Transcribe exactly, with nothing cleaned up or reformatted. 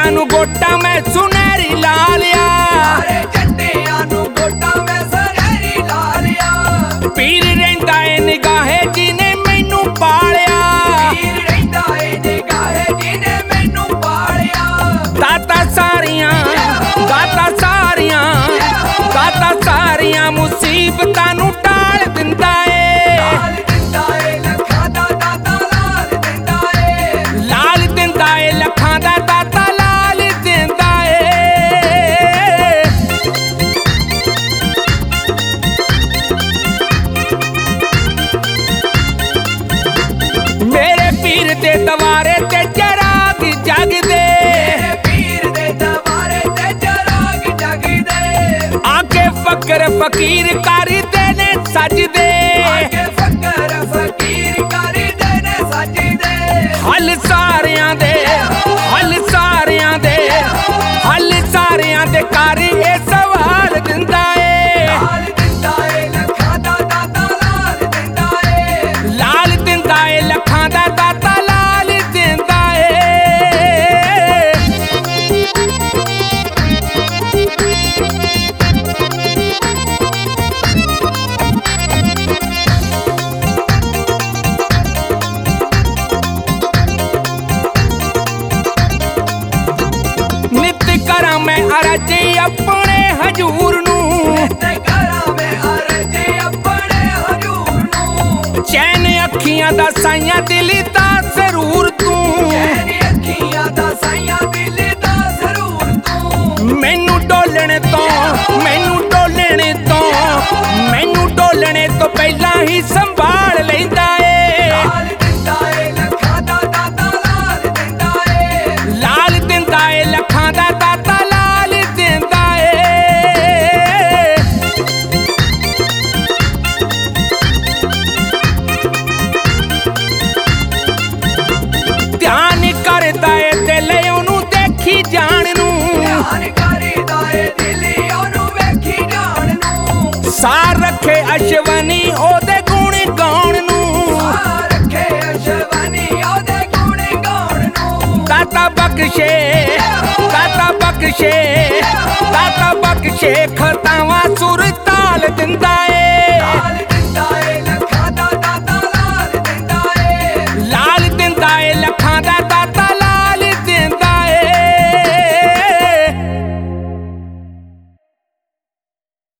ਜੱਟਿਆਂ ਨੂੰ ਗੋਟਾ ਮੈਂ ਸੁਨਹਿਰੀ ਲਾ ਲਿਆ, ਸਾਰੇ ਜੱਟਿਆਂ ਨੂੰ ਗੋਟਾ ਮੈਂ ਸੁਨਹਿਰੀ ਲਾ ਲਿਆ। ਪੀਰ ਰਹਿੰਦਾ ਏ ਨਿਗਾਹੇ ਜਿਹਨੇ ਮੈਨੂੰ ਪਾਲਿਆ, ਪੀਰ ਰਹਿੰਦਾ ਏ ਨਿਗਾਹੇ ਜਿਹਨੇ ਮੈਨੂੰ ਪਾਲਿਆ। ਦਾਤਾ ਸਾਰੀਆਂ ਦਾਤਾ ਸਾਰੀਆਂ ਦਾਤਾ ਸਾਰੀਆਂ ਮੁਸੀਬਤਾਂ ਨੂੰ ਟਾਲ ਦਿੰਦਾ ਏ, ਲਾਲ ਦਿੰਦਾ ਏ ਲੱਖਾਂ ਦਾ ਦਾਤਾ ਲਾਲ ਦਿੰਦਾ ਏ। ਲਾਲ ਦਿੰਦਾ ਏ ਲੱਖਾਂ ਦਾ ਦਾਤਾ ਲਾਲ ਦਿੰਦਾ ਏ। ਮੇਰੇ ਪੀਰ ਦੇ ਦਵਾਰੇ ਤੇ ਚਰਾਗ ਜਗਦੇ, ਮੇਰੇ ਪੀਰ ਦੇ ਦਵਾਰੇ ਤੇ ਚਰਾਗ ਜਗਦੇ। ਆਕੇ ਫਕਰ ਫਕੀਰ ਕਰਦੇ ਨੇ ਸਜਦੇ, ਆਕੇ ਫਕਰ ਫਕੀਰ ਕਰਦੇ ਨੇ ਸਜਦੇ। ਹੱਲ ਸਾਰਿਆਂ ਦੇ ਹੱਲ ਸਾਰਿਆਂ ਦੇ ਹੱਲ ਸਾਰਿਆਂ ਦੇ ਕਰ ਇਹ ਸਵਾਲ ਦਿੰਦਾ ਏ, ਲਾਲ ਦਿੰਦਾ ਏ ਲੱਖਾਂ ਦਾ ਦਾਤਾ ਲਾਲ ਦਿੰਦਾ ਏ। ਲਾਲ ਦਿੰਦਾ ਏ ਲੱਖਾਂ ਦਾ ਦਾਤਾ ਲਾਲ ਦਿੰਦਾ ਏ। ਨਿਤ ਕਰਾਂ ਮੈਂ ਅਰਜ ਆਪਣੇ ਹਜੂਰ ਨੂੰ, ਤੇ ਕਰਾਂ ਮੈਂ ਅਰਜ਼ ਆਪਣੇ ਹਜ਼ੂਰ ਨੂੰ। ਚੈਨ ਅੱਖੀਆਂ ਦਾ ਸਾਈਆਂ ਦਿਲ ਦਾ ਜ਼ਰੂਰ ਤੂੰ, ਤੇਰੀ ਅੱਖੀਆਂ ਦਾ ਸਾਈਆਂ ਦਿਲ ਦਾ ਜ਼ਰੂਰ ਤੂੰ। ਮੈਨੂੰ ਡੋਲਣੇ ਤੋਂ ਮੈਨੂੰ ਡੋਲਣੇ ਤੋਂ ਮੈਨੂੰ ਡੋਲਣੇ ਤੋਂ ਪਹਿਲਾਂ ਹੀ ਸੰਭਾਲ ਲੈਂਦਾ ਏ, ਲਾਲ ਦਿੰਦਾ ਏ ਲੱਖਾਂ ਦਾ ਦਾਤਾ ਲਾਲ ਦਿੰਦਾ ਏ। ਲਾਲ ਦਿੰਦਾ ਏ ਲੱਖਾਂ ਦਾ ਦਾਤਾ ਲਾਲ ਦਿੰਦਾ ਏ। ਧਿਆਨ ਕਰਦਾ ਏ ਦਿਲ ਉਹਨੂੰ ਦੇਖੀ ਜਾਣ ਨੂੰ, ਧਿਆਨ ਕਰੀਦਾ ਏ ਦਿਲ ਉਹਨੂੰ ਵੇਖੀ ਜਾਣ ਨੂੰ। ਸਾਰ ਰੱਖੇ ਅਸ਼ਵਨੀ ਉਹਦੇ ਗੁਣ ਗਾਉਣ ਨੂੰ, ਆ ਰੱਖੇ ਅਸ਼ਵਨੀ ਉਹਦੇ ਗੁਣ ਗਾਉਣ ਨੂੰ। ਦਾਤਾ ਬਖਸ਼ੇ ਦਾਤਾ ਬਖਸ਼ੇ ਦਾਤਾ ਬਖਸ਼ੇ ਖਤ